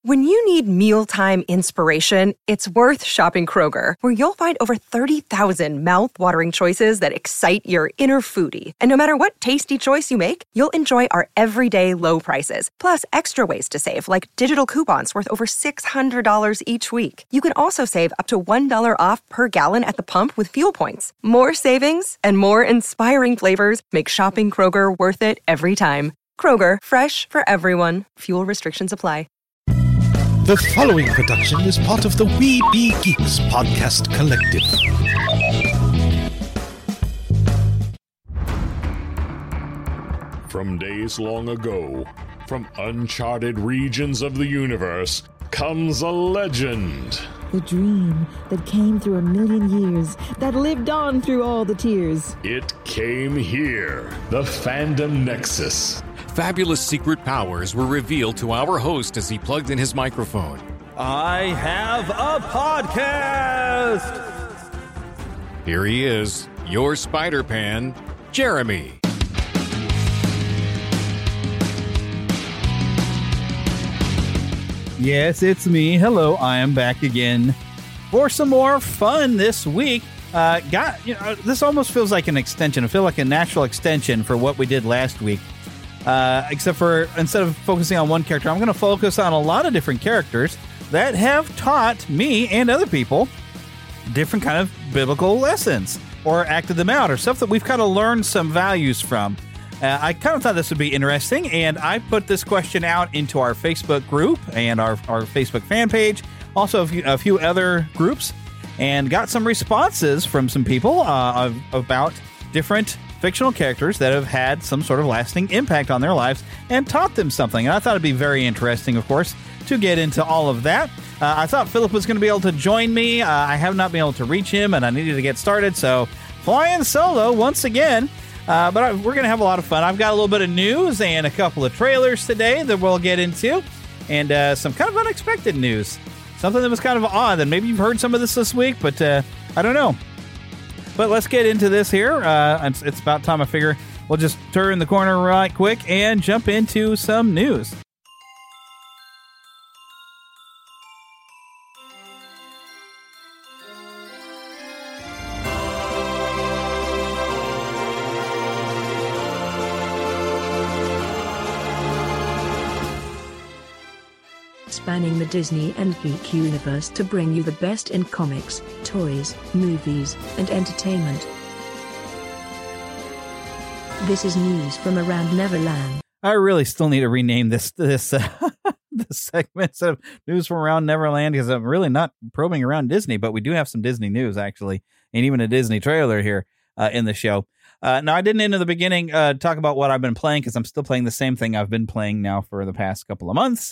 When you need mealtime inspiration, it's worth shopping Kroger, where you'll find over 30,000 mouth-watering choices that excite your inner foodie. And no matter what tasty choice you make, you'll enjoy our everyday low prices, plus extra ways to save, like digital coupons worth over $600 each week. You can also save up to $1 off per gallon at the pump with fuel points. More savings and more inspiring flavors make shopping Kroger worth it every time. Kroger, fresh for everyone. Fuel restrictions apply. The following production is part of the We Be Geeks podcast collective. From days long ago, from uncharted regions of the universe, comes a legend. The dream that came through a million years, that lived on through all the tears. It came here, the Fandom Nexus. Fabulous secret powers were revealed to our host as he plugged in his microphone. I have a podcast! Here he is, your Spider-Pan, Jeremy. Yes, it's me. Hello, I am back again for some more fun this week. This almost feels like an extension. I feel like a natural extension for what we did last week. Except for instead of focusing on one character, I'm going to focus on a lot of different characters that have taught me and other people different kind of biblical lessons or acted them out or stuff that we've kind of learned some values from. I kind of thought this would be interesting, and I put this question out into our Facebook group and our Facebook fan page, also a few other groups, and got some responses from some people about different fictional characters that have had some sort of lasting impact on their lives and taught them something. And I thought it'd be very interesting, of course, to get into all of that. I thought Philip was going to be able to join me. I have not been able to reach him, and I needed to get started, so flying solo once again. But we're going to have a lot of fun. I've got a little bit of news and a couple of trailers today that we'll get into, and some kind of unexpected news. Something that was kind of odd, and maybe you've heard some of this week, but I don't know. But let's get into this here. It's about time. I figure we'll just turn the corner right quick and jump into some news. Spanning the Disney and geek universe to bring you the best in comics, toys, movies, and entertainment. This is news from around Neverland. I really still need to rename this this segment of news from around Neverland, because I'm really not probing around Disney, but we do have some Disney news, actually, and even a Disney trailer here in the show. Now, I didn't in the beginning talk about what I've been playing, because I'm still playing the same thing I've been playing now for the past couple of months.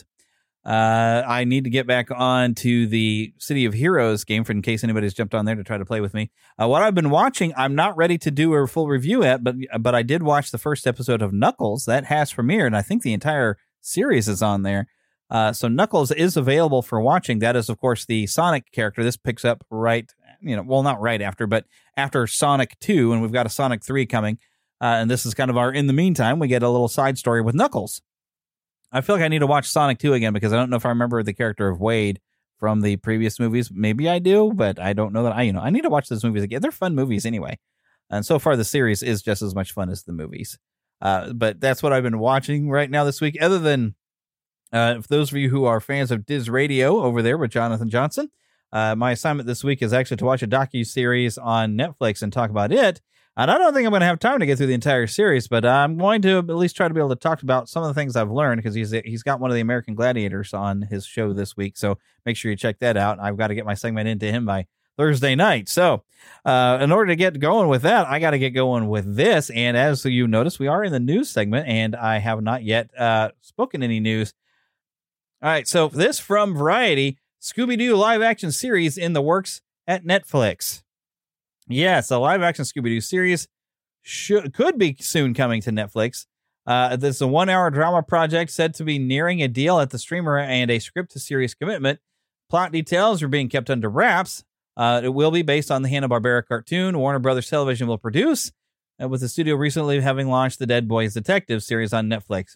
I need to get back on to the City of Heroes game, for in case anybody's jumped on there to try to play with me. What I've been watching, I'm not ready to do a full review at, but I did watch the first episode of Knuckles. That has premiered, and I think the entire series is on there. So Knuckles is available for watching. That is, of course, the Sonic character. This picks up not right after, but after Sonic 2, and we've got a Sonic 3 coming. And this is kind of in the meantime, we get a little side story with Knuckles. I feel like I need to watch Sonic 2 again, because I don't know if I remember the character of Wade from the previous movies. Maybe I do, but I don't know that I need to watch those movies again. They're fun movies anyway. And so far the series is just as much fun as the movies. But that's what I've been watching right now this week. Other than for those of you who are fans of Diz Radio over there with Jonathan Johnson, my assignment this week is actually to watch a docu-series on Netflix and talk about it. And I don't think I'm going to have time to get through the entire series, but I'm going to at least try to be able to talk about some of the things I've learned, because he's got one of the American Gladiators on his show this week. So make sure you check that out. I've got to get my segment into him by Thursday night. So in order to get going with that, I got to get going with this. And as you notice, we are in the news segment, and I have not yet spoken any news. All right. So this from Variety, Scooby-Doo live action series in the works at Netflix. Yes, a live-action Scooby-Doo series could be soon coming to Netflix. This is a 1-hour drama project said to be nearing a deal at the streamer and a script-to-series commitment. Plot details are being kept under wraps. It will be based on the Hanna-Barbera cartoon Warner Brothers Television will produce, with the studio recently having launched the Dead Boys Detective series on Netflix.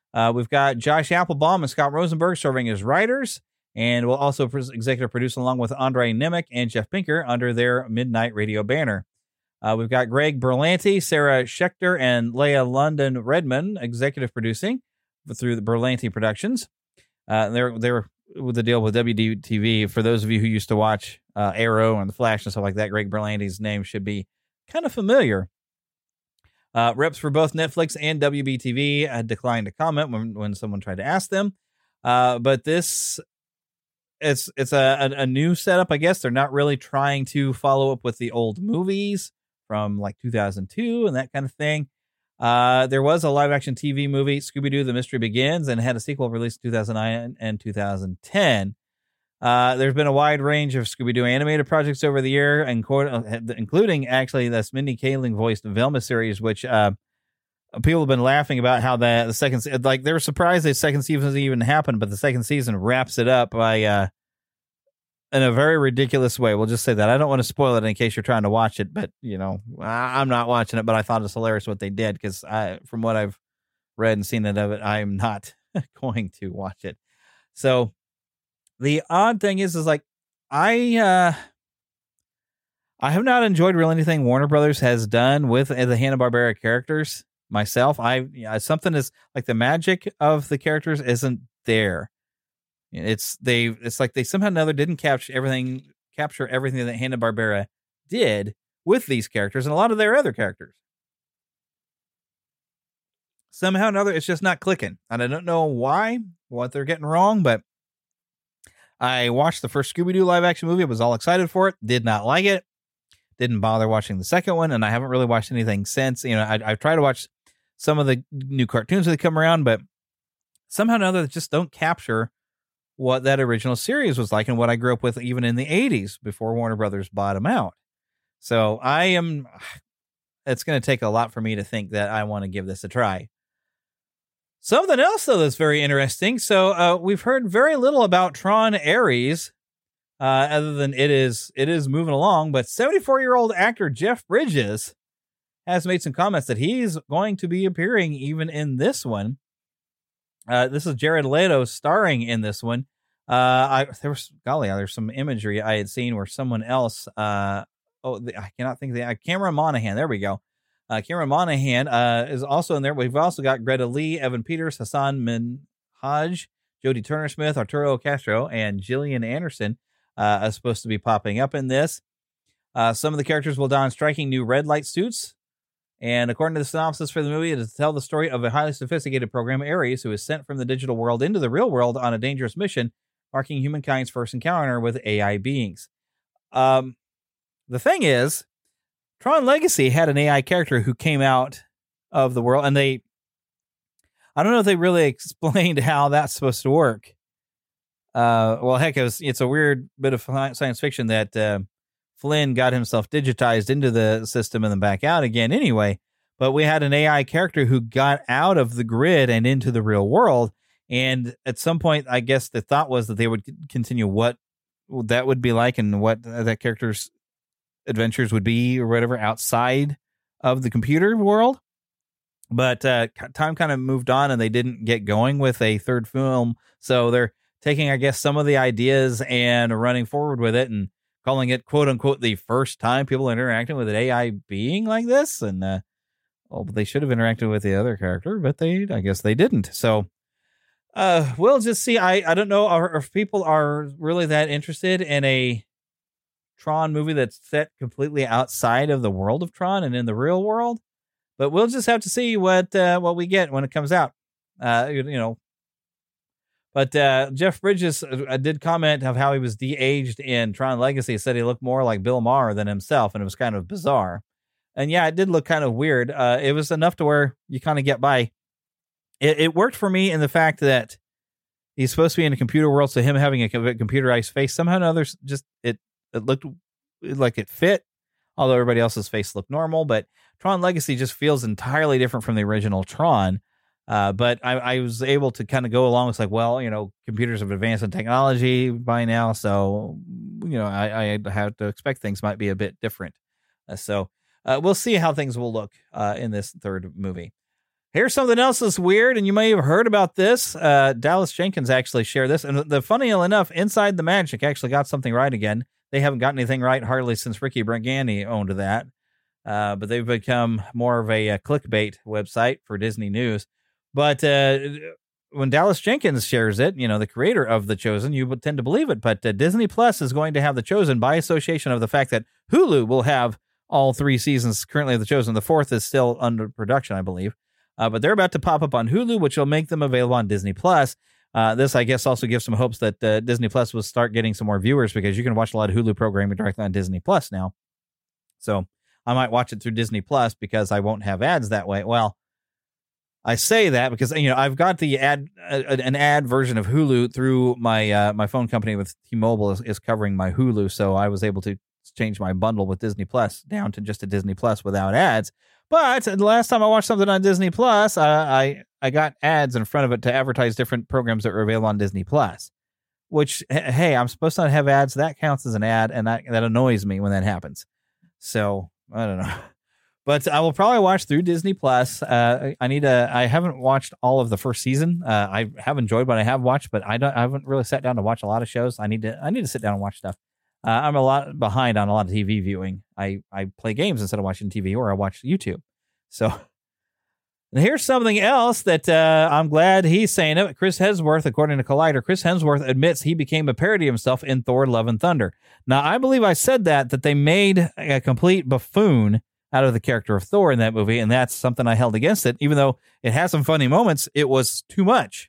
We've got Josh Applebaum and Scott Rosenberg serving as writers, and will also executive produce along with Andre Nemec and Jeff Pinker under their Midnight Radio banner. We've got Greg Berlanti, Sarah Schechter, and Leah London Redmond executive producing through the Berlanti Productions. They're with the deal with WDTV. For those of you who used to watch Arrow and The Flash and stuff like that, Greg Berlanti's name should be kind of familiar. Reps for both Netflix and WBTV had declined to comment when someone tried to ask them. But this, it's a new setup, I guess. They're not really trying to follow up with the old movies from like 2002 and that kind of thing. There was a live action TV movie, Scooby-Doo, The Mystery Begins, and had a sequel released in 2009 and 2010. There's been a wide range of Scooby-Doo animated projects over the year, including actually this Mindy Kaling voiced Velma series, which people have been laughing about how the second, like they were surprised the second season even happened, but the second season wraps it up by in a very ridiculous way. We'll just say that. I don't want to spoil it in case you're trying to watch it, but I'm not watching it, but I thought it's hilarious what they did because from what I've read and seen of it, I'm not going to watch it. So the odd thing is like I have not enjoyed really anything Warner Brothers has done with the Hanna-Barbera characters myself. Something is like the magic of the characters isn't there. It's like they somehow or another didn't capture everything that Hanna-Barbera did with these characters and a lot of their other characters. Somehow or another, it's just not clicking. And I don't know what they're getting wrong, but I watched the first Scooby-Doo live action movie. I was all excited for it. Did not like it. Didn't bother watching the second one. And I haven't really watched anything since. I've tried to watch some of the new cartoons that come around, but somehow or another, they just don't capture what that original series was like and what I grew up with even in the 80s before Warner Brothers bought them out. So it's going to take a lot for me to think that I want to give this a try. Something else, though, that's very interesting. So we've heard very little about Tron Ares, other than it is moving along. But 74-year-old actor Jeff Bridges has made some comments that he's going to be appearing even in this one. This is Jared Leto starring in this one. There's some imagery I had seen where someone else. I cannot think of Cameron Monaghan. There we go. Cameron Monaghan is also in there. We've also got Greta Lee, Evan Peters, Hassan Minhaj, Jodie Turner-Smith, Arturo Castro, and Gillian Anderson are supposed to be popping up in this. Some of the characters will don striking new red light suits. And according to the synopsis for the movie, it is to tell the story of a highly sophisticated program, Ares, who is sent from the digital world into the real world on a dangerous mission, marking humankind's first encounter with AI beings. The thing is, Tron Legacy had an AI character who came out of the world, and I don't know if they really explained how that's supposed to work. Well, heck, it's a weird bit of science fiction that Flynn got himself digitized into the system and then back out again anyway. But we had an AI character who got out of the grid and into the real world. And at some point, I guess the thought was that they would continue what that would be like and what that character's adventures would be or whatever outside of the computer world. But time kind of moved on and they didn't get going with a third film. So they're taking, I guess, some of the ideas and running forward with it and calling it, quote unquote, the first time people interacting with an AI being like this. And they should have interacted with the other character, but I guess they didn't. So we'll just see. I don't know if people are really that interested in a Tron movie that's set completely outside of the world of Tron and in the real world. But we'll just have to see what we get when it comes out. But Jeff Bridges did comment of how he was de-aged in Tron Legacy. He said he looked more like Bill Maher than himself, and it was kind of bizarre. And yeah, it did look kind of weird. It was enough to where you kind of get by. It worked for me in the fact that he's supposed to be in a computer world, so him having a computerized face, somehow or another, just it looked like it fit, although everybody else's face looked normal. But Tron Legacy just feels entirely different from the original Tron. But I was able to kind of go along with like, well, computers have advanced in technology by now. So, I have to expect things might be a bit different. So we'll see how things will look in this third movie. Here's something else that's weird, and you may have heard about this. Dallas Jenkins actually shared this. And funny enough, Inside the Magic actually got something right again. They haven't gotten anything right hardly since Ricky Brigani owned that. But they've become more of a clickbait website for Disney News. But when Dallas Jenkins shares it, the creator of The Chosen, you would tend to believe it. But Disney Plus is going to have The Chosen by association of the fact that Hulu will have all 3 seasons currently of The Chosen. The 4th is still under production, I believe. But they're about to pop up on Hulu, which will make them available on Disney Plus. This, I guess, also gives some hopes that Disney Plus will start getting some more viewers because you can watch a lot of Hulu programming directly on Disney Plus now. So I might watch it through Disney Plus because I won't have ads that way. Well, I say that because I've got the an ad version of Hulu through my phone company with T-Mobile is covering my Hulu, so I was able to change my bundle with Disney Plus down to just a Disney Plus without ads. But the last time I watched something on Disney Plus, I got ads in front of it to advertise different programs that were available on Disney Plus, which, hey, I'm supposed to not have ads. That counts as an ad, and that annoys me when that happens. So I don't know. But I will probably watch through Disney Plus. I haven't watched all of the first season. I have enjoyed what I have watched, but I haven't really sat down to watch a lot of shows. I need to sit down and watch stuff. I'm a lot behind on a lot of TV viewing. I play games instead of watching TV, or I watch YouTube. So and here's something else that I'm glad he's saying it. Chris Hemsworth, according to Collider, Chris Hemsworth admits he became a parody of himself in Thor: Love and Thunder. Now, I believe I said that they made a complete buffoon out of the character of Thor in that movie, and that's something I held against it. Even though it has some funny moments, it was too much.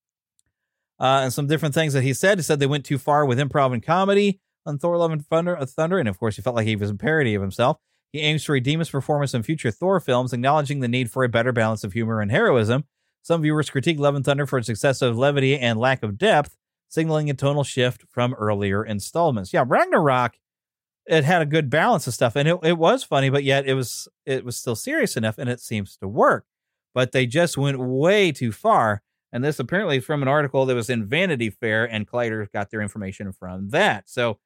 And some different things that he said. He said they went too far with improv and comedy on Thor: Love and Thunder, and of course he felt like he was a parody of himself. He aims to redeem his performance in future Thor films, acknowledging the need for a better balance of humor and heroism. Some viewers critique Love and Thunder for its excessive levity and lack of depth, signaling a tonal shift from earlier installments. Yeah, Ragnarok, it had a good balance of stuff, and it was funny, but yet it was still serious enough, and it seems to work. But they just went way too far, and this apparently is from an article that was in Vanity Fair, and Collider got their information from that. So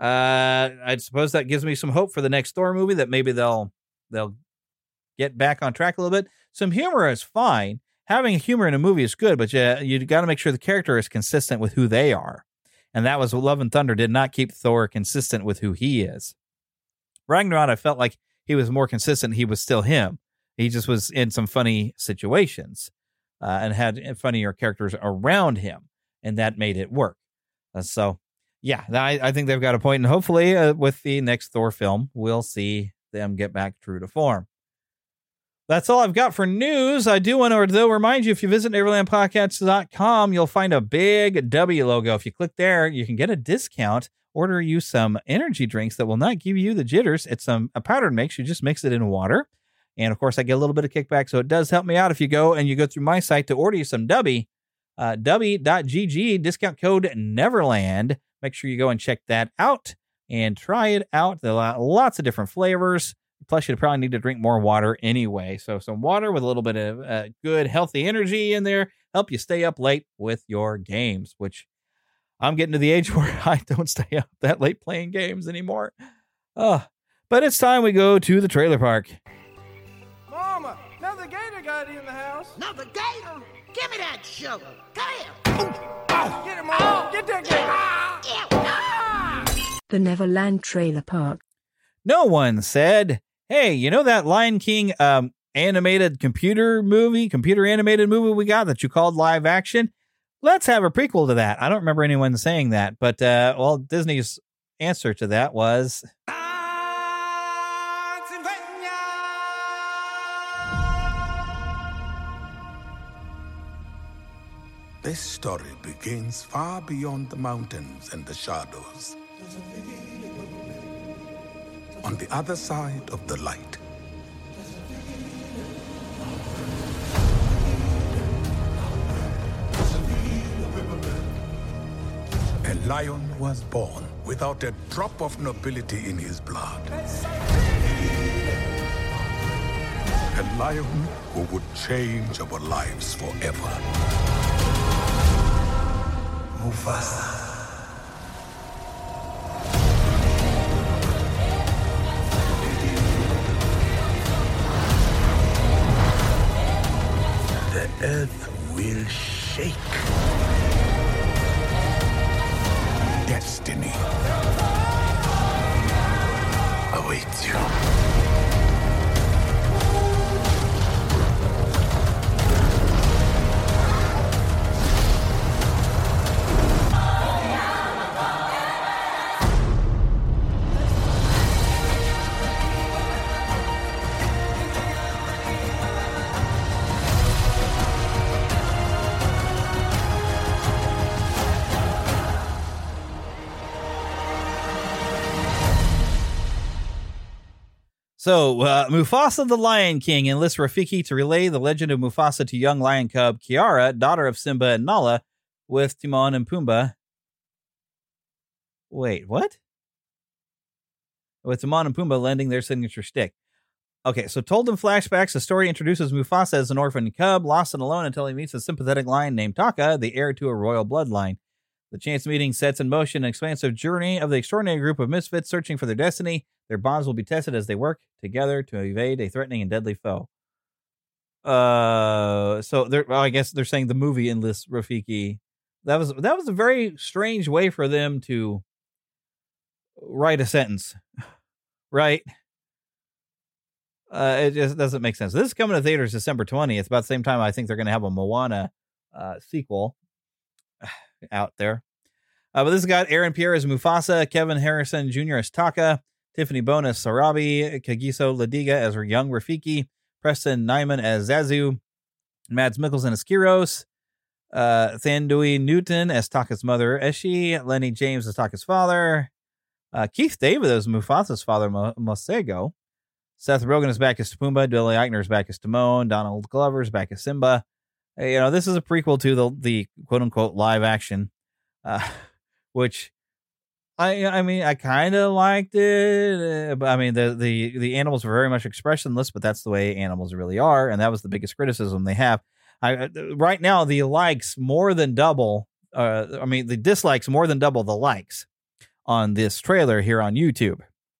I suppose that gives me some hope for the next Thor movie, that maybe they'll get back on track a little bit. Some humor is fine. Having humor in a movie is good, but you got to make sure the character is consistent with who they are. And that was what Love and Thunder did not keep Thor consistent with who he is. Ragnarok, I felt like he was more consistent. He was still him. He just was in some funny situations and had funnier characters around him, and that made it work. So, yeah, I think they've got a point, and hopefully with the next Thor film, we'll see them get back true to form. That's all I've got for news. I do want to, though, remind you, if you visit NeverlandPodcasts.com, you'll find a big W logo. If you click there, you can get a discount, order you some energy drinks that will not give you the jitters. It's a powdered mix. You just mix it in water. And, of course, I get a little bit of kickback, so it does help me out if you go through my site to order you some W, W.GG, discount code Neverland. Make sure you go and check that out and try it out. There are lots of different flavors. Plus, you probably need to drink more water anyway. So some water with a little bit of good, healthy energy in there. Help you stay up late with your games, which I'm getting to the age where I don't stay up that late playing games anymore. But it's time we go to the trailer park. Mama, another gator got in the house. Another gator? Give me that sugar. Come here. Get him, Mama. Get that gator. The Neverland Trailer Park. No one said, hey, you know that Lion King animated computer animated movie we got that you called live action? Let's have a prequel to that. I don't remember anyone saying that, but Disney's answer to that was... This story begins far beyond the mountains and the shadows. On the other side of the light. A lion was born without a drop of nobility in his blood. A lion who would change our lives forever. Mufasa. So, Mufasa the Lion King enlists Rafiki to relay the legend of Mufasa to young lion cub Kiara, daughter of Simba and Nala, with Timon and Pumbaa. Wait, what? With Timon and Pumbaa lending their signature stick. Okay, so told in flashbacks, the story introduces Mufasa as an orphan cub, lost and alone until he meets a sympathetic lion named Taka, the heir to a royal bloodline. The chance meeting sets in motion an expansive journey of the extraordinary group of misfits searching for their destiny. Their bonds will be tested as they work together to evade a threatening and deadly foe. I guess they're saying the movie enlists Rafiki. That was a very strange way for them to write a sentence, right? It just doesn't make sense. This is coming to theaters December 20th. About the same time I think they're going to have a Moana sequel out there. But this has got Aaron Pierre as Mufasa, Kevin Harrison Jr. as Taka, Tiffany Bone as Sarabi, Kagiso Ladiga as her young Rafiki, Preston Nyman as Zazu, Mads Mikkelsen as Kyros, Thandui Newton as Taka's mother Eshi, Lenny James as Taka's father, Keith David as Mufasa's father Mosego, Seth Rogen is back as Pumbaa, Billy Eichner is back as Timon, Donald Glover is back as Simba. This is a prequel to the quote-unquote live action, which I kind of liked it. But I mean, the animals were very much expressionless, but that's the way animals really are, and that was the biggest criticism they have. Right now, the likes more than double. The dislikes more than double the likes on this trailer here on YouTube.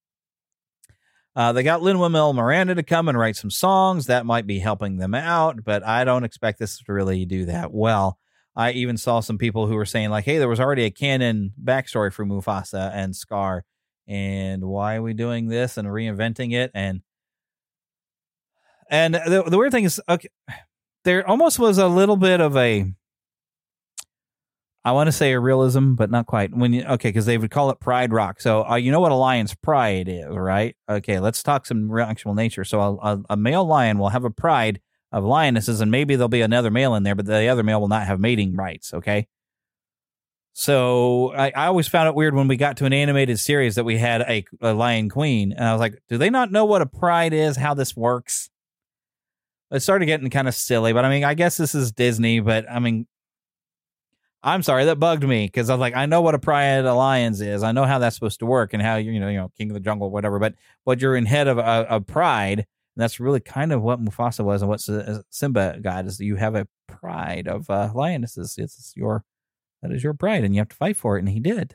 They got Lin-Manuel Miranda to come and write some songs. That might be helping them out, but I don't expect this to really do that well. I even saw some people who were saying, like, hey, there was already a canon backstory for Mufasa and Scar, and why are we doing this and reinventing it? And the weird thing is, okay, there almost was a little bit of a, I want to say a realism, but not quite. Because they would call it Pride Rock. So you know what a lion's pride is, right? Okay, let's talk some real actual nature. So a male lion will have a pride of lionesses, and maybe there'll be another male in there, but the other male will not have mating rights, okay? So I always found it weird when we got to an animated series that we had a lion queen, and I was like, do they not know what a pride is, how this works? It started getting kind of silly, but I mean, I guess this is Disney, but I mean, I'm sorry, that bugged me, because I was like, I know what a pride of lions is. I know how that's supposed to work and how, King of the Jungle, whatever, but you're in head of a pride. And that's really kind of what Mufasa was and what Simba got, is that you have a pride of lionesses. That is your pride, and you have to fight for it, and he did.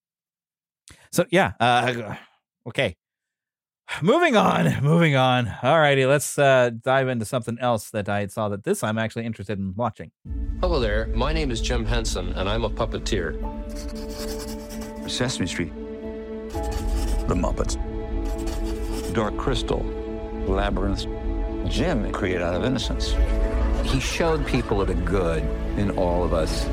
Okay. Moving on. All righty, let's dive into something else that I saw that this I'm actually interested in watching. Hello there, my name is Jim Henson, and I'm a puppeteer. Sesame Street. The Muppets. Dark Crystal. Labyrinth. Jim created out of innocence. He showed people the good in all of us.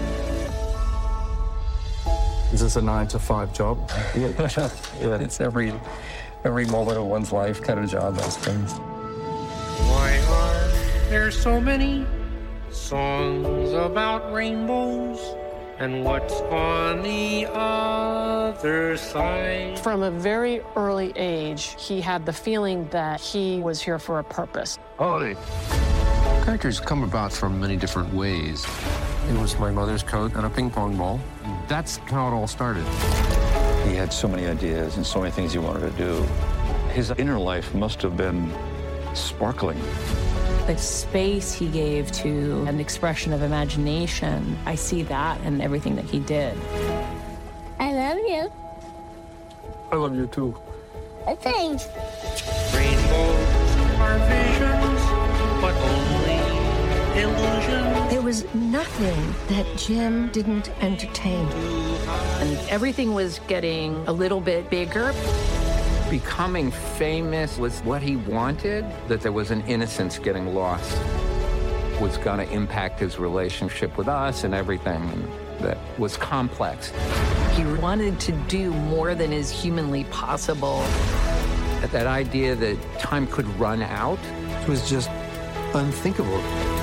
Is this a 9-to-5 job? Yeah. It's every moment of one's life kind of job, those things. Why are there so many songs about rainbows? And what's on the other side? From a very early age, he had the feeling that he was here for a purpose. Holy. Characters come about from many different ways. It was my mother's coat and a ping pong ball. That's how it all started. He had so many ideas and so many things he wanted to do. His inner life must have been sparkling. The space he gave to an expression of imagination, I see that in everything that he did. I love you. I love you too. Thanks. Rainbows are visions, but only illusions. There was nothing that Jim didn't entertain. And everything was getting a little bit bigger. Becoming famous was what he wanted, that there was an innocence getting lost. Was going to impact his relationship with us and everything that was complex. He wanted to do more than is humanly possible. That idea that time could run out was just unthinkable.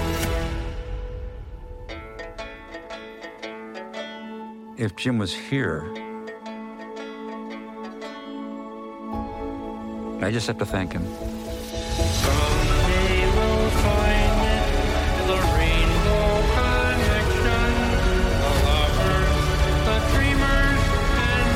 If Jim was here, I just have to thank him. Someday we'll find it, the rainbow connection, the lovers, the dreamers, and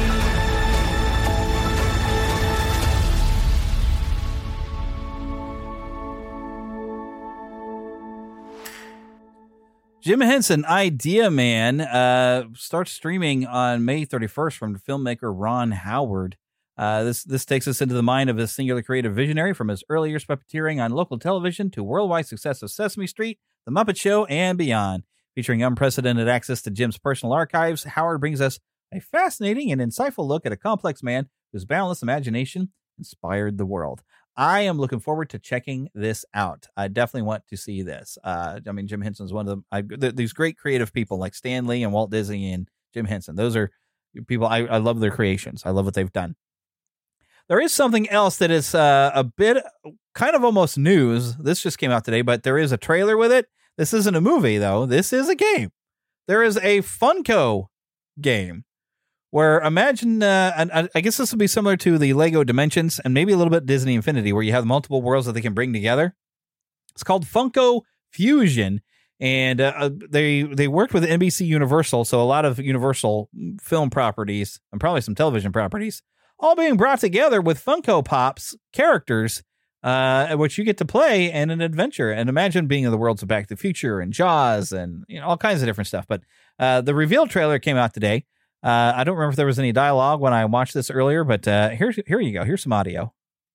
Jim Henson, Idea Man, starts streaming on May 31st from filmmaker Ron Howard. This takes us into the mind of this singular creative visionary from his early years puppeteering on local television to worldwide success of Sesame Street, The Muppet Show, and beyond. Featuring unprecedented access to Jim's personal archives, Howard brings us a fascinating and insightful look at a complex man whose boundless imagination inspired the world. I am looking forward to checking this out. I definitely want to see this. Jim Henson's one of these great creative people like Stan Lee and Walt Disney and Jim Henson. Those are people I love their creations. I love what they've done. There is something else that is a bit kind of almost news. This just came out today, but there is a trailer with it. This isn't a movie, though. This is a game. There is a Funko game where imagine, and I guess this would be similar to the Lego Dimensions and maybe a little bit Disney Infinity, where you have multiple worlds that they can bring together. It's called Funko Fusion, and they worked with NBC Universal, so a lot of Universal film properties and probably some television properties, all being brought together with Funko Pop's characters, which you get to play in an adventure. And imagine being in the worlds of Back to the Future and Jaws and all kinds of different stuff. But the reveal trailer came out today. I don't remember if there was any dialogue when I watched this earlier, but here you go. Here's some audio.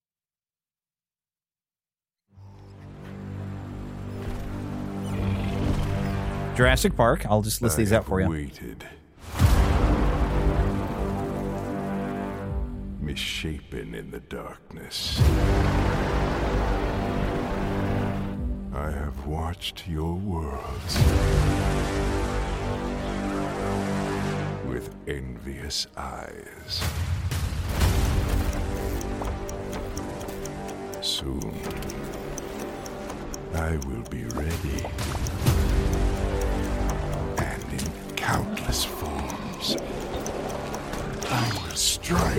Jurassic Park. I'll just list these out for you. Waited. Misshapen in the darkness. I have watched your worlds with envious eyes. Soon, I will be ready, and in countless forms, I will strike.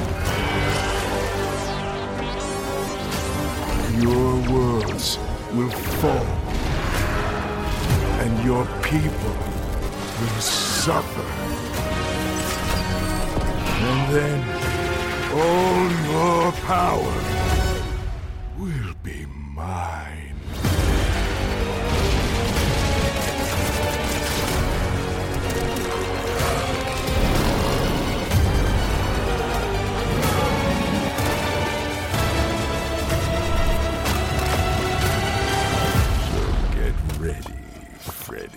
Your worlds will fall, and your people will suffer. And then all your power will be mine. So get ready, Freddy.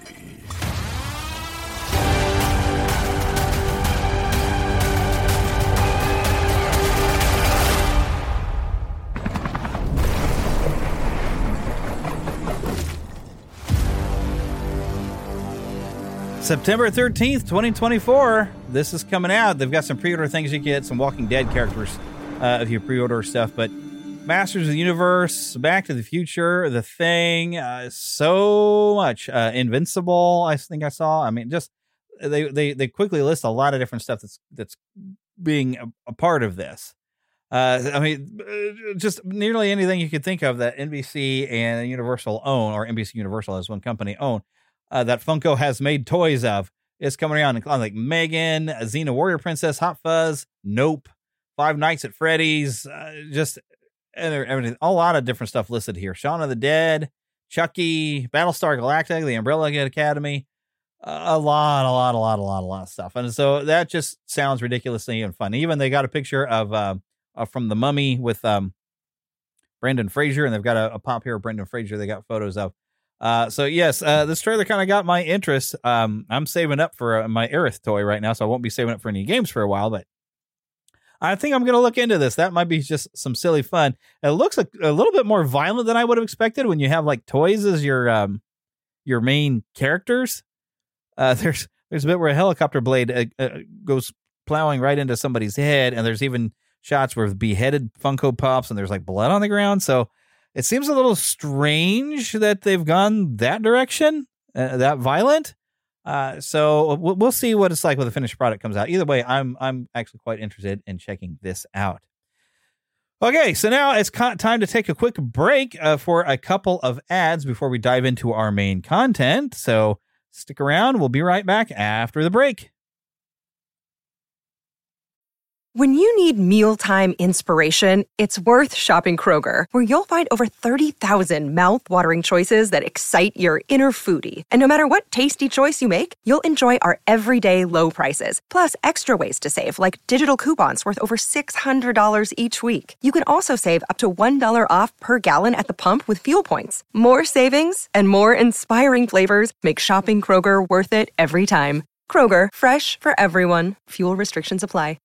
September 13th, 2024. This is coming out. They've got some pre-order things you get, some Walking Dead characters if you pre-order stuff. But Masters of the Universe, Back to the Future, The Thing, so much. Invincible, I think I saw. I mean, just they quickly list a lot of different stuff that's being a part of this. Just nearly anything you could think of that NBC and Universal own, or NBC Universal as one company own, that Funko has made toys of, is coming around on like Megan, Xena Warrior Princess, Hot Fuzz, Nope, Five Nights at Freddy's, just everything, a lot of different stuff listed here. Shaun of the Dead, Chucky, Battlestar Galactica, the Umbrella Academy, a lot of stuff. And so that just sounds ridiculously and fun. Even they got a picture of from The Mummy with Brendan Fraser, and they've got a pop here of Brendan Fraser they got photos of. So yes, this trailer kind of got my interest. I'm saving up for my Aerith toy right now, so I won't be saving up for any games for a while, but I think I'm going to look into this. That might be just some silly fun. It looks like a little bit more violent than I would have expected when you have like toys as your main characters. There's a bit where a helicopter blade goes plowing right into somebody's head, and there's even shots where beheaded Funko Pops, and there's like blood on the ground. So it seems a little strange that they've gone that direction, that violent. So we'll see what it's like when the finished product comes out. Either way, I'm actually quite interested in checking this out. Okay, so now it's time to take a quick break for a couple of ads before we dive into our main content. So stick around. We'll be right back after the break. When you need mealtime inspiration, it's worth shopping Kroger, where you'll find over 30,000 mouth-watering choices that excite your inner foodie. And no matter what tasty choice you make, you'll enjoy our everyday low prices, plus extra ways to save, like digital coupons worth over $600 each week. You can also save up to $1 off per gallon at the pump with fuel points. More savings and more inspiring flavors make shopping Kroger worth it every time. Kroger, fresh for everyone. Fuel restrictions apply.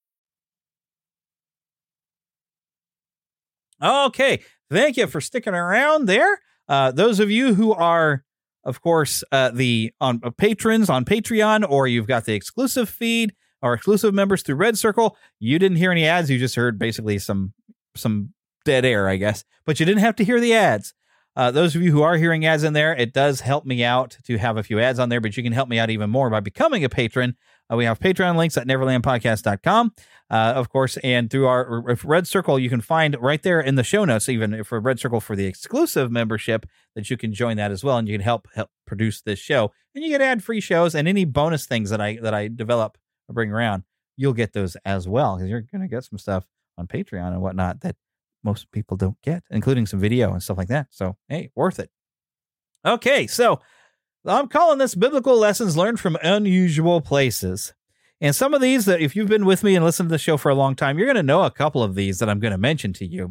Okay, thank you for sticking around there. Those of you who are, of course, patrons on Patreon, or you've got the exclusive feed or exclusive members through Red Circle, you didn't hear any ads. You just heard basically some dead air, I guess. But you didn't have to hear the ads. Those of you who are hearing ads in there, it does help me out to have a few ads on there, but you can help me out even more by becoming a patron. We have Patreon links at neverlandpodcast.com, of course, and through our Red Circle, you can find right there in the show notes, even for Red Circle for the exclusive membership, that you can join that as well, and you can help produce this show. And you get ad-free shows and any bonus things that I develop or bring around, you'll get those as well, because you're going to get some stuff on Patreon and whatnot that most people don't get, including some video and stuff like that. So, hey, worth it. Okay, so I'm calling this Biblical Lessons Learned from Unusual Places. And some of these, that if you've been with me and listened to the show for a long time, you're going to know a couple of these that I'm going to mention to you.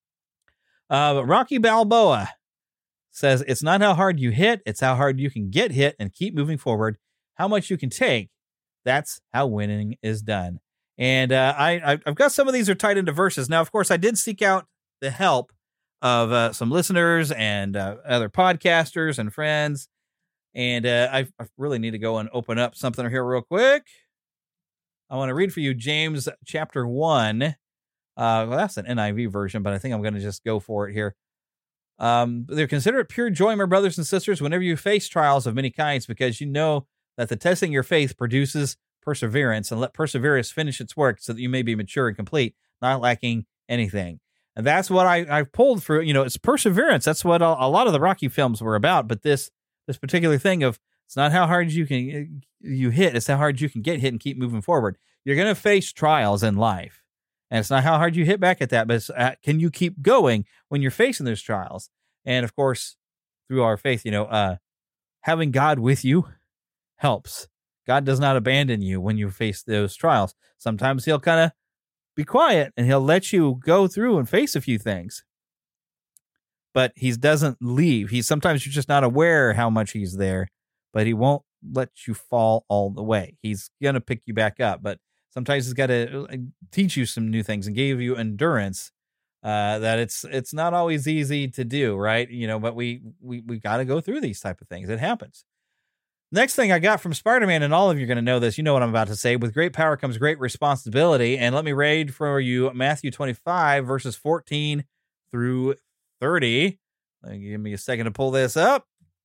Rocky Balboa says, it's not how hard you hit, it's how hard you can get hit and keep moving forward. How much you can take, that's how winning is done. And I've got some of these are tied into verses. Now, of course, I did seek out the help of some listeners and other podcasters and friends. And I really need to go and open up something here real quick. I want to read for you James chapter 1. Well, that's an NIV version, but I think I'm going to just go for it here. They're consider it pure joy, my brothers and sisters, whenever you face trials of many kinds, because you know that the testing your faith produces perseverance, and let perseverance finish its work so that you may be mature and complete, not lacking anything. And that's what I've pulled through. You know, it's perseverance. That's what a lot of the Rocky films were about. But this particular thing of, it's not how hard you hit, it's how hard you can get hit and keep moving forward. You're going to face trials in life. And it's not how hard you hit back at that, but it's, can you keep going when you're facing those trials? And of course, through our faith, having God with you helps. God does not abandon you when you face those trials. Sometimes he'll kind of be quiet and he'll let you go through and face a few things. But he doesn't leave. Sometimes you're just not aware how much he's there, but he won't let you fall all the way. He's going to pick you back up, but sometimes he's got to teach you some new things and give you endurance that it's not always easy to do, right? But we got to go through these type of things. It happens. Next thing I got from Spider-Man, and all of you are going to know this. You know what I'm about to say. With great power comes great responsibility. And let me read for you Matthew 25, verses 14 through 30. Give me a second to pull this up.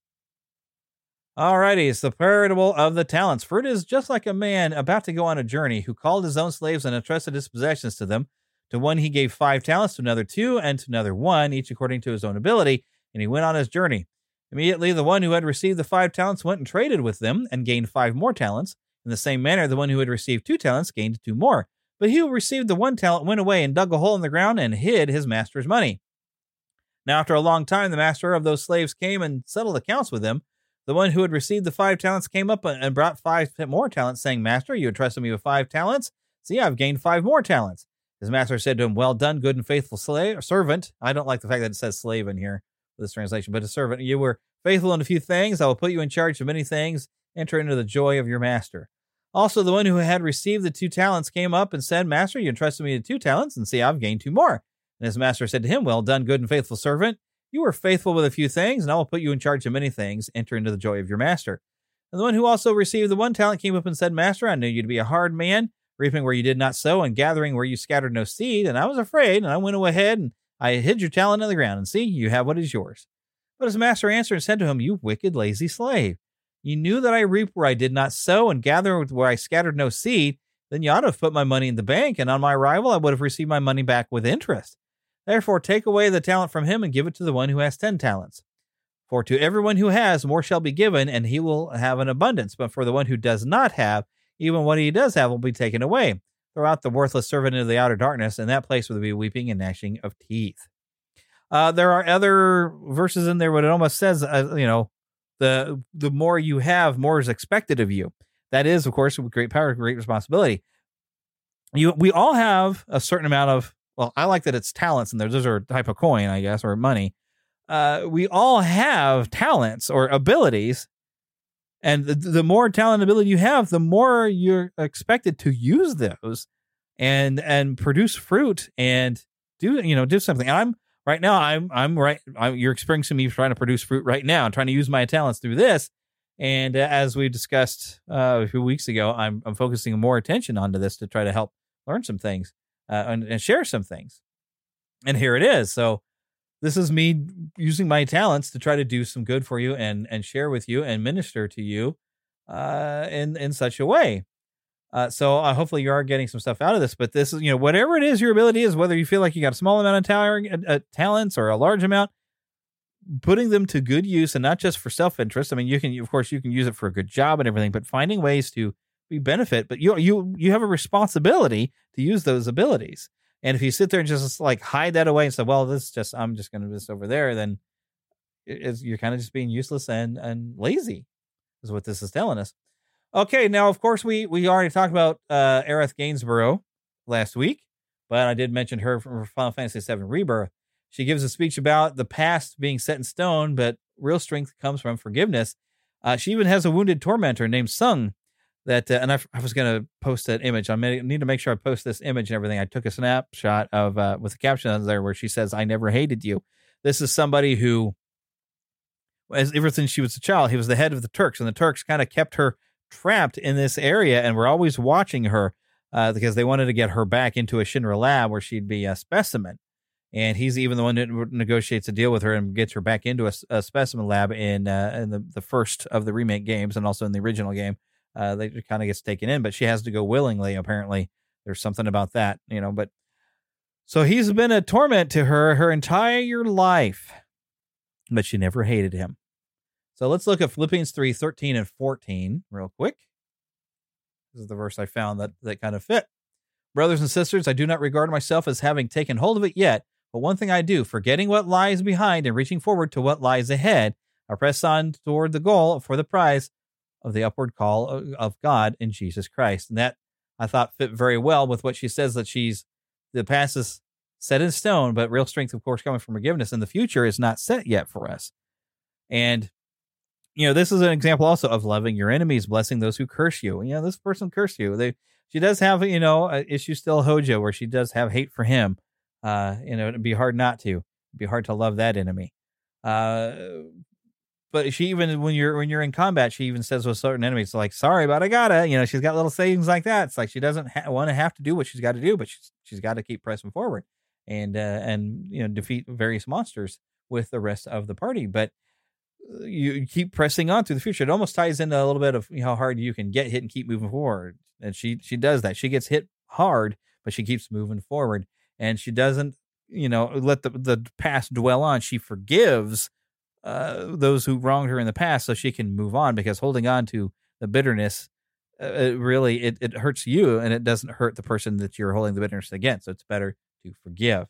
Alrighty, it's the parable of the talents. For it is just like a man about to go on a journey, who called his own slaves and entrusted his possessions to them. To one he gave 5 talents, to another 2, and to another 1, each according to his own ability. And he went on his journey. Immediately the one who had received the 5 talents went and traded with them, and gained 5 more talents. In the same manner, the one who had received 2 talents gained 2 more. But he who received the 1 talent went away and dug a hole in the ground and hid his master's money. Now after a long time, the master of those slaves came and settled accounts with them. The one who had received the 5 talents came up and brought 5 more talents, saying, Master, you entrusted me with 5 talents. See, I've gained 5 more talents. His master said to him, Well done, good and faithful servant. I don't like the fact that it says slave in here, this translation, but a servant. You were faithful in a few things. I will put you in charge of many things. Enter into the joy of your master. Also, the one who had received the 2 talents came up and said, Master, you entrusted me with 2 talents, and see, I've gained 2 more. And his master said to him, Well done, good and faithful servant. You were faithful with a few things, and I will put you in charge of many things. Enter into the joy of your master. And the one who also received the 1 talent came up and said, Master, I knew you to be a hard man, reaping where you did not sow, and gathering where you scattered no seed. And I was afraid, and I went ahead, and I hid your talent in the ground. And see, you have what is yours. But his master answered and said to him, You wicked, lazy slave. You knew that I reap where I did not sow, and gather where I scattered no seed. Then you ought to have put my money in the bank, and on my arrival I would have received my money back with interest. Therefore, take away the talent from him and give it to the one who has 10 talents. For to everyone who has, more shall be given, and he will have an abundance. But for the one who does not have, even what he does have will be taken away. Throw out the worthless servant into the outer darkness, and that place will be weeping and gnashing of teeth. There are other verses in there, but it almost says, the more you have, more is expected of you. That is, of course, with great power, great responsibility. We all have a certain amount of, well, I like that it's talents, and those are a type of coin, I guess, or money. We all have talents or abilities, and the more talent and ability you have, the more you're expected to use those and produce fruit and do something. And you're experiencing me trying to produce fruit right now and trying to use my talents through this. And as we discussed a few weeks ago, I'm focusing more attention onto this to try to help learn some things and share some things. And here it is. So this is me using my talents to try to do some good for you and share with you and minister to you in such a way. So hopefully you are getting some stuff out of this. But this is, whatever it is your ability is, whether you feel like you got a small amount of talents or a large amount, putting them to good use and not just for self-interest. I mean, you can use it for a good job and everything, but finding ways to be benefit. But you have a responsibility to use those abilities. And if you sit there and just like hide that away and say, well, I'm just going to do this over there, then you're kind of just being useless and lazy is what this is telling us. Okay. Now, of course, we already talked about Aerith Gainsborough last week, but I did mention her from Final Fantasy VII Rebirth. She gives a speech about the past being set in stone, but real strength comes from forgiveness. She even has a wounded tormentor named Sung. And I was going to post that image. I need to make sure I post this image and everything. I took a snapshot of with the caption on there where she says, "I never hated you." This is somebody who, ever since she was a child, he was the head of the Turks, and the Turks kind of kept her trapped in this area and were always watching her because they wanted to get her back into a Shinra lab where she'd be a specimen. And he's even the one that negotiates a deal with her and gets her back into a specimen lab in the first of the remake games and also in the original game. They kind of gets taken in, but she has to go willingly. Apparently there's something about that, but so he's been a torment to her entire life, but she never hated him. So let's look at Philippians 3:13 and 14 real quick. This is the verse I found that kind of fit. Brothers and sisters, I do not regard myself as having taken hold of it yet, but one thing I do, forgetting what lies behind and reaching forward to what lies ahead, I press on toward the goal for the prize of the upward call of God in Jesus Christ. And that I thought fit very well with what she says, that the past is set in stone, but real strength, of course, coming from forgiveness, and the future is not set yet for us. And, this is an example also of loving your enemies, blessing those who curse you. This person cursed you. She does have, issue still Hojo, where she does have hate for him. It'd be hard not to. It'd be hard to love that enemy. But she even when you're in combat, she even says with certain enemies, like, "Sorry, but I gotta." She's got little sayings like that. It's like she doesn't want to have to do what she's got to do, but she's got to keep pressing forward and defeat various monsters with the rest of the party. But you keep pressing on through the future. It almost ties into a little bit of how hard you can get hit and keep moving forward. And she does that. She gets hit hard, but she keeps moving forward, and she doesn't let the past dwell on. She forgives those who wronged her in the past so she can move on, because holding on to the bitterness, it hurts you, and it doesn't hurt the person that you're holding the bitterness against. So it's better to forgive.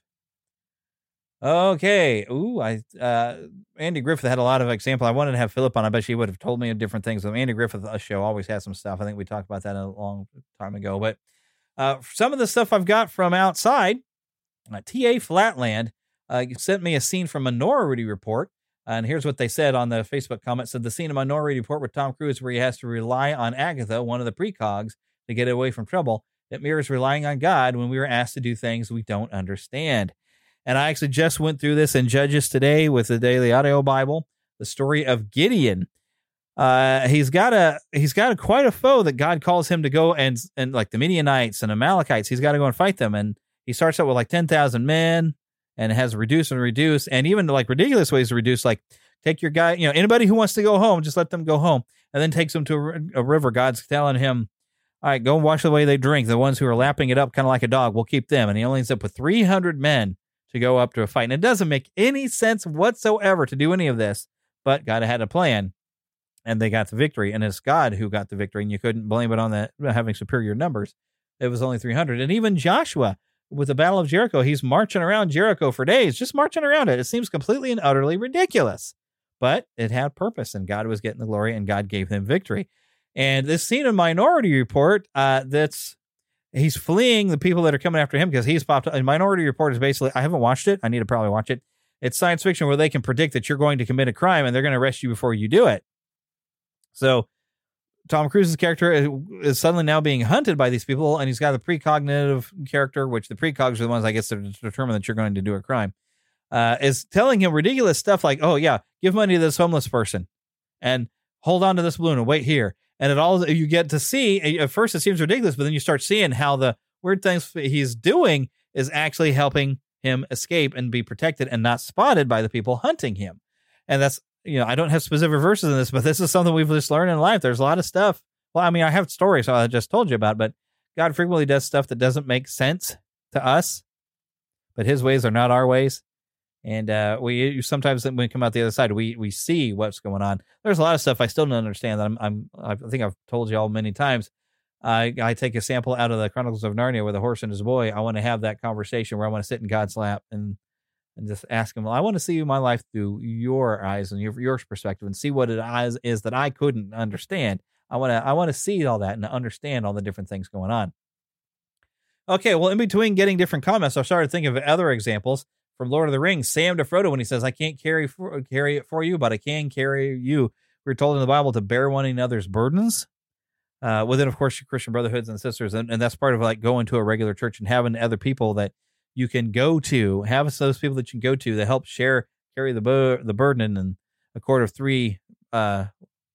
Okay. Andy Griffith had a lot of example. I wanted to have Philip on. I bet she would have told me different things. So Andy Griffith show always has some stuff. I think we talked about that a long time ago, but some of the stuff I've got from outside, T.A. Flatland sent me a scene from Minority Report. And here's what they said on the Facebook comment. Said the scene in Minority Report with Tom Cruise where he has to rely on Agatha, one of the precogs, to get away from trouble. It mirrors relying on God when we were asked to do things we don't understand. And I actually just went through this in Judges today with the Daily Audio Bible, the story of Gideon. He's got quite a foe that God calls him to go and like the Midianites and Amalekites. He's got to go and fight them. And he starts out with like 10,000 men. And it has reduce, and even like ridiculous ways to reduce, like take your guy, anybody who wants to go home, just let them go home, and then takes them to a river. God's telling him, all right, go and wash the way they drink. The ones who are lapping it up kind of like a dog, we'll keep them. And he only ends up with 300 men to go up to a fight. And it doesn't make any sense whatsoever to do any of this, but God had a plan, and they got the victory. And it's God who got the victory, and you couldn't blame it on that having superior numbers. It was only 300. And even Joshua, with the Battle of Jericho, he's marching around Jericho for days, just marching around it. It seems completely and utterly ridiculous, but it had purpose, and God was getting the glory, and God gave them victory. And this scene in Minority Report, he's fleeing the people that are coming after him because he's popped up. And Minority Report is basically, I haven't watched it. I need to probably watch it. It's science fiction where they can predict that you're going to commit a crime and they're going to arrest you before you do it. So Tom Cruise's character is suddenly now being hunted by these people, and he's got a precognitive character, which the precogs are the ones, I guess, that determine that you're going to do a crime, is telling him ridiculous stuff like, oh, yeah, give money to this homeless person and hold on to this balloon and wait here. And it all you get to see, at first it seems ridiculous, but then you start seeing how the weird things he's doing is actually helping him escape and be protected and not spotted by the people hunting him. And that's, I don't have specific verses in this, but this is something we've just learned in life. There's a lot of stuff. Well, I mean, I have stories I just told you about, but God frequently does stuff that doesn't make sense to us, but his ways are not our ways. And we sometimes, when we come out the other side, we see what's going on. There's a lot of stuff I still don't understand. I think I've told you all many times. I take a sample out of the Chronicles of Narnia with a horse and his boy. I want to have that conversation where I want to sit in God's lap and just ask him, well, I want to see my life through your eyes and your perspective and see what it is that I couldn't understand. I want to see all that and understand all the different things going on. Okay, well, in between getting different comments, I started thinking of other examples from Lord of the Rings. Sam to Frodo when he says, I can't carry it for you, but I can carry you. We're told in the Bible to bear one another's burdens. Within, of course, your Christian brotherhoods and sisters. And that's part of like going to a regular church and having other people that you can go to, have those people that you can go to that help carry the burden. And a cord of three, what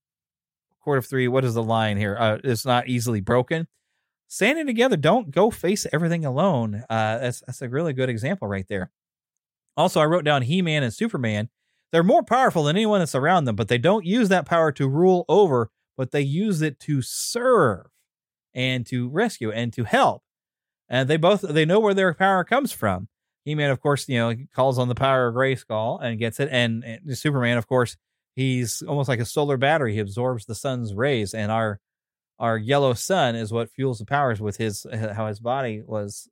is the line here? It's not easily broken. Standing together, don't go face everything alone. That's a really good example right there. Also, I wrote down He-Man and Superman. They're more powerful than anyone that's around them, but they don't use that power to rule over, but they use it to serve and to rescue and to help. And they know where their power comes from. He-Man, of course, he calls on the power of Grayskull and gets it. And Superman, of course, he's almost like a solar battery. He absorbs the sun's rays, and our yellow sun is what fuels the powers with how his body was,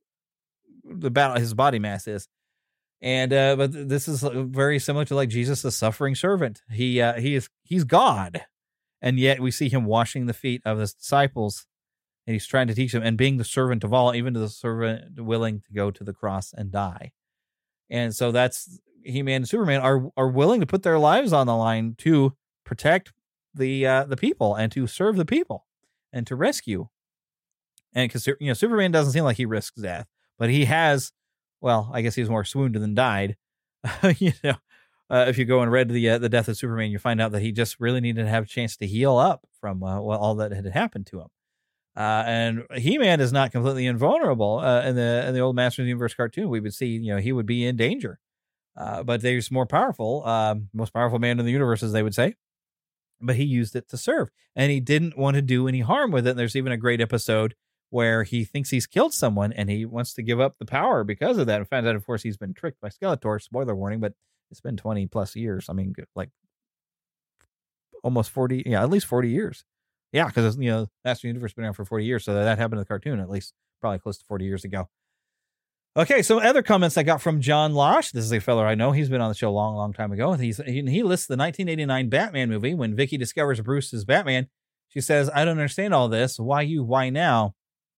his body mass is. And but this is very similar to like Jesus, the suffering servant. He's God, and yet we see him washing the feet of his disciples, and he's trying to teach them and being the servant of all, even to the servant willing to go to the cross and die. And so that's He-Man and Superman are willing to put their lives on the line to protect the people and to serve the people and to rescue. And because Superman doesn't seem like he risks death, but he has. Well, I guess he was more swooned than died. If you go and read the death of Superman, you find out that he just really needed to have a chance to heal up from all that had happened to him. And He-Man is not completely invulnerable. In the old Masters of the Universe cartoon, we would see he would be in danger, but there's more powerful, most powerful man in the universe, as they would say. But he used it to serve, and he didn't want to do any harm with it. And there's even a great episode where he thinks he's killed someone and he wants to give up the power because of that. And finds out, of course, he's been tricked by Skeletor. Spoiler warning, but it's been 20 plus years. I mean, like almost 40. Yeah, at least 40 years. Yeah, because, Master Universe has been around for 40 years. So that happened in the cartoon, at least probably close to 40 years ago. Okay, so other comments I got from John Losh. This is a fellow I know. He's been on the show a long, long time ago. And he lists the 1989 Batman movie. When Vicky discovers Bruce is Batman, she says, I don't understand all this. Why you? Why now?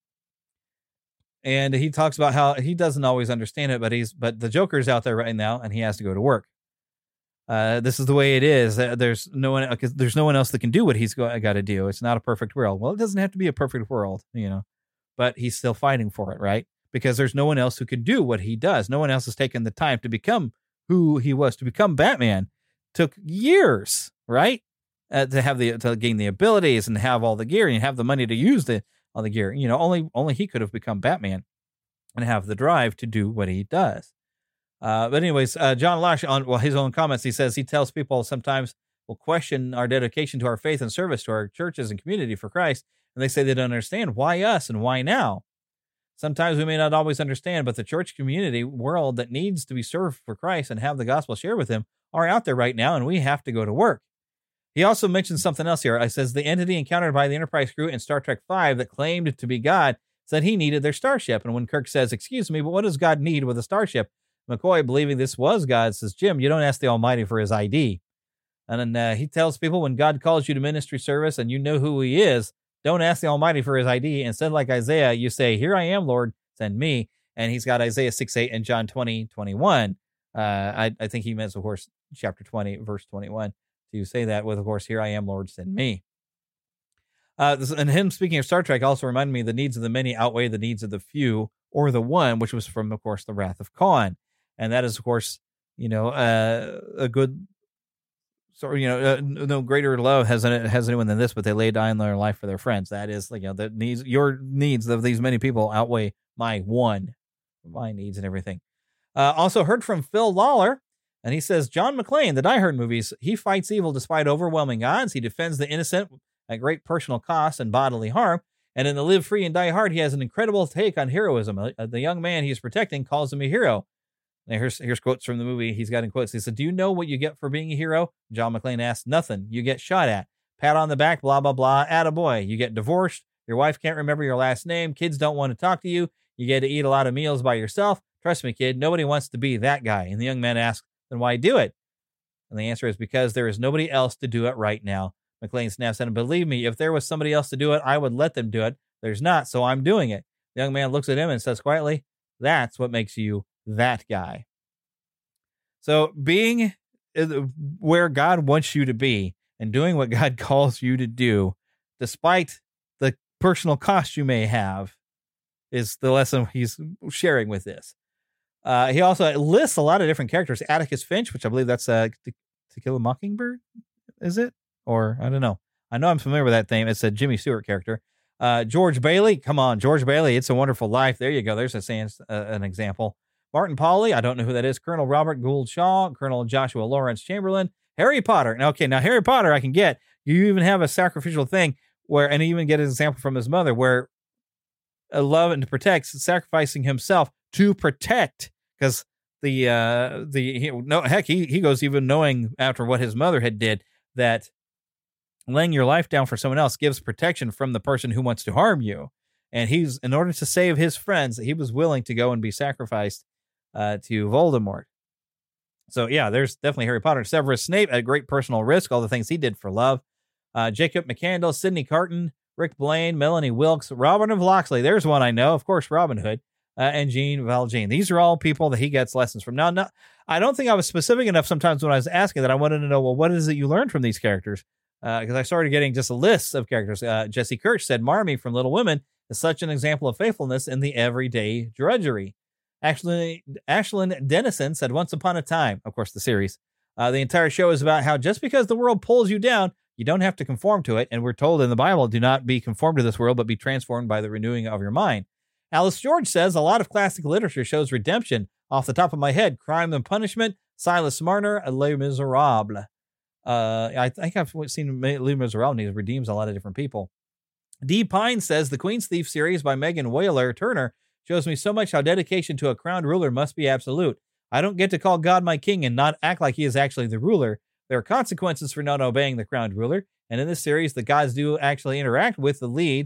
And he talks about how he doesn't always understand it, but the Joker's out there right now, and he has to go to work. This is the way it is. There's no one else that can do what he's got to do. It's not a perfect world. Well, it doesn't have to be a perfect world, but he's still fighting for it, right? Because there's no one else who can do what he does. No one else has taken the time to become who he was. To become Batman took years, right? To gain the abilities and have all the gear and have the money to use all the gear. Only he could have become Batman and have the drive to do what he does. But anyways, John Losh, on his own comments, he says he tells people sometimes will question our dedication to our faith and service to our churches and community for Christ, and they say they don't understand why us and why now. Sometimes we may not always understand, but the church community world that needs to be served for Christ and have the gospel shared with him are out there right now, and we have to go to work. He also mentioned something else here. It says the entity encountered by the Enterprise crew in Star Trek V that claimed to be God said he needed their starship. And when Kirk says, excuse me, but what does God need with a starship? McCoy, believing this was God, says, Jim, you don't ask the Almighty for his ID. And then he tells people when God calls you to ministry service and you know who he is, don't ask the Almighty for his ID. Instead, like Isaiah, you say, here I am, Lord, send me. And he's got Isaiah 6:8 and John 20:21. I think he meant, of course, chapter 20, verse 21. To say that with, of course, here I am, Lord, send me. And him speaking of Star Trek also reminded me the needs of the many outweigh the needs of the few or the one, which was from, of course, the Wrath of Khan. And that is, of course, a good sort of, no greater love has anyone than this, but they lay down their life for their friends. That is, the needs, your needs of these many people outweigh my needs and everything. Also heard from Phil Lawler. And he says, John McClane, the Die Hard movies, he fights evil despite overwhelming odds. He defends the innocent at great personal cost and bodily harm. And in the Live Free and Die Hard, he has an incredible take on heroism. The young man he's protecting calls him a hero. Now, here's quotes from the movie. He's got in quotes. He said, do you know what you get for being a hero? John McClane asks, nothing. You get shot at. Pat on the back, blah, blah, blah. Attaboy. You get divorced. Your wife can't remember your last name. Kids don't want to talk to you. You get to eat a lot of meals by yourself. Trust me, kid, nobody wants to be that guy. And the young man asks, then why do it? And the answer is because there is nobody else to do it right now. McClane snaps at him, believe me, if there was somebody else to do it, I would let them do it. There's not, so I'm doing it. The young man looks at him and says quietly, that's what makes you that guy. So being where God wants you to be and doing what God calls you to do, despite the personal cost you may have, is the lesson he's sharing with this. He also lists a lot of different characters. Atticus Finch, which I believe that's To Kill a Mockingbird, is it? Or I don't know. I know I'm familiar with that name. It's a Jimmy Stewart character. George Bailey, come on, George Bailey. It's a Wonderful Life. There you go. There's an example. Martin Pauly, I don't know who that is. Colonel Robert Gould Shaw, Colonel Joshua Lawrence Chamberlain, Harry Potter. Now Harry Potter I can get. You even have a sacrificial thing and you even get an example from his mother where love and to protect, sacrificing himself to protect, because he goes even knowing after what his mother had did that laying your life down for someone else gives protection from the person who wants to harm you. And he's, in order to save his friends, he was willing to go and be sacrificed to Voldemort. So yeah, there's definitely Harry Potter. Severus Snape at great personal risk, all the things he did for love. Jacob McCandless, Sidney Carton, Rick Blaine, Melanie Wilkes, Robin of Locksley. There's one I know, of course, Robin Hood, and Jean Valjean. These are all people that he gets lessons from. Now, I don't think I was specific enough sometimes when I was asking that. I wanted to know, well, what is it you learned from these characters? Because I started getting just a list of characters. Jesse Kirsch said, Marmee from Little Women is such an example of faithfulness in the everyday drudgery. Ashlyn Dennison said, Once Upon a Time, of course, the series. The entire show is about how just because the world pulls you down, you don't have to conform to it. And we're told in the Bible, do not be conformed to this world, but be transformed by the renewing of your mind. Alice George says, a lot of classic literature shows redemption. Off the top of my head, Crime and Punishment, Silas Marner, Les Miserables. I think I've seen Les Miserables, and he redeems a lot of different people. D. Pine says, the Queen's Thief series by Megan Whaler Turner shows me so much how dedication to a crowned ruler must be absolute. I don't get to call God my king and not act like he is actually the ruler. There are consequences for not obeying the crowned ruler. And in this series, the gods do actually interact with the lead,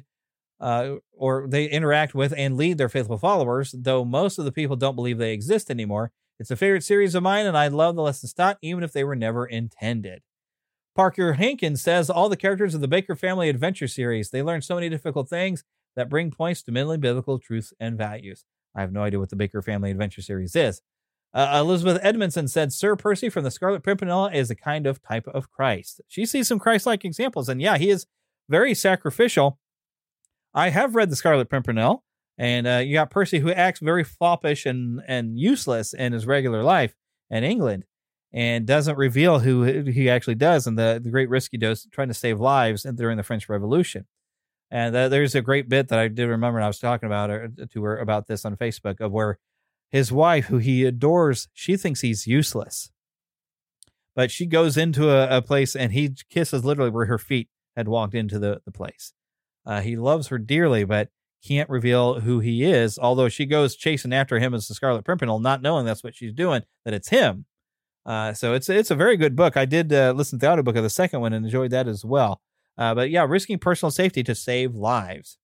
or they interact with and lead their faithful followers, though most of the people don't believe they exist anymore. It's a favorite series of mine, and I love the lessons taught, even if they were never intended. Parker Hankins says, all the characters of the Baker Family Adventure series, they learn so many difficult things that bring points to mentally biblical truths and values. I have no idea what the Baker Family Adventure series is. Elizabeth Edmondson said, Sir Percy from the Scarlet Pimpernel is a kind of type of Christ. She sees some Christ-like examples, and yeah, he is very sacrificial. I have read the Scarlet Pimpernel, and you got Percy who acts very foppish and useless in his regular life in England and doesn't reveal who he actually does and the great risk he does trying to save lives during the French Revolution. And there's a great bit that I did remember when I was talking to her about this on Facebook, of where his wife, who he adores, she thinks he's useless. But she goes into a place and he kisses literally where her feet had walked into the place. He loves her dearly, but can't reveal who he is, although she goes chasing after him as the Scarlet Pimpernel, not knowing that's what she's doing, that it's him. So it's a very good book. I did listen to the audiobook of the second one and enjoyed that as well. But yeah, risking personal safety to save lives.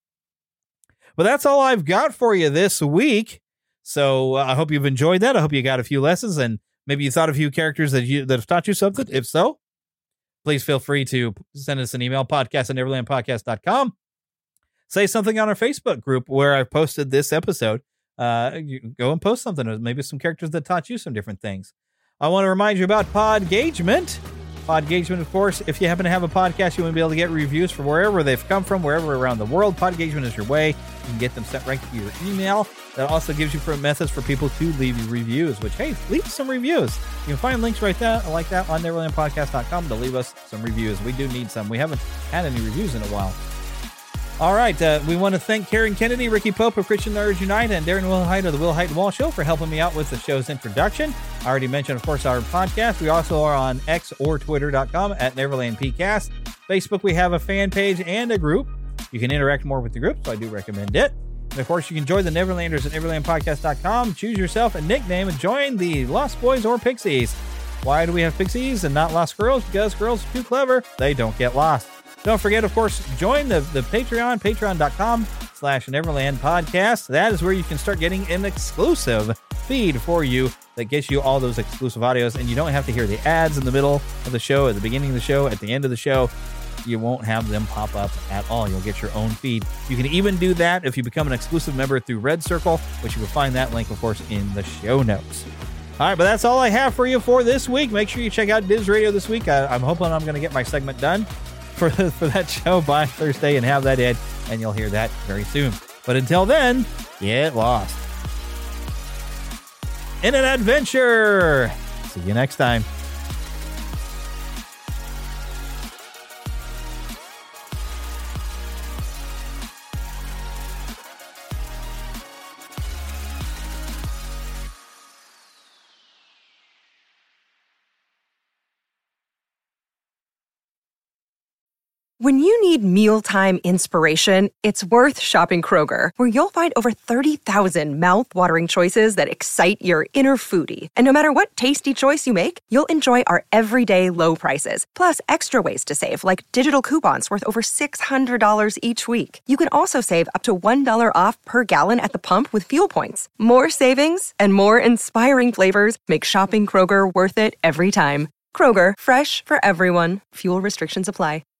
But that's all I've got for you this week. So I hope you've enjoyed that. I hope you got a few lessons and maybe you thought of a few characters that have taught you something. If so, please feel free to send us an email, podcast@neverlandpodcast.com. Say something on our Facebook group where I've posted this episode. You can go and post something, maybe some characters that taught you some different things. I want to remind you about Podgagement. Podgagement, of course, if you happen to have a podcast, you want to be able to get reviews from wherever they've come from, wherever around the world. Podgagement is your way. You can get them sent right to your email. That also gives you methods for people to leave you reviews, which, hey, leave some reviews. You can find links right there like that on neverlandpodcast.com to leave us some reviews. We do need some. We haven't had any reviews in a while. All right, we want to thank Karen Kennedy, Ricky Pope of Christian Nerds Unite, and Darren Wilhite of the Wilhite Wall Show for helping me out with the show's introduction. I already mentioned, of course, our podcast. We also are on X or Twitter.com at NeverlandPcast. Facebook, we have a fan page and a group. You can interact more with the group, so I do recommend it. And, of course, you can join the Neverlanders at NeverlandPodcast.com. Choose yourself a nickname and join the Lost Boys or Pixies. Why do we have Pixies and not Lost Girls? Because girls are too clever. They don't get lost. Don't forget, of course, join the Patreon, patreon.com/Neverland Podcast. That is where you can start getting an exclusive feed for you that gets you all those exclusive audios, and you don't have to hear the ads in the middle of the show, at the beginning of the show, at the end of the show. You won't have them pop up at all. You'll get your own feed. You can even do that if you become an exclusive member through Red Circle, which you will find that link, of course, in the show notes. All right, but that's all I have for you for this week. Make sure you check out Diz Radio this week. I'm hoping I'm going to get my segment done for that show by Thursday and have that in, and you'll hear that very soon. But until then, get lost in an adventure. See you next time. When you need mealtime inspiration, it's worth shopping Kroger, where you'll find over 30,000 mouth-watering choices that excite your inner foodie. And no matter what tasty choice you make, you'll enjoy our everyday low prices, plus extra ways to save, like digital coupons worth over $600 each week. You can also save up to $1 off per gallon at the pump with fuel points. More savings and more inspiring flavors make shopping Kroger worth it every time. Kroger, fresh for everyone. Fuel restrictions apply.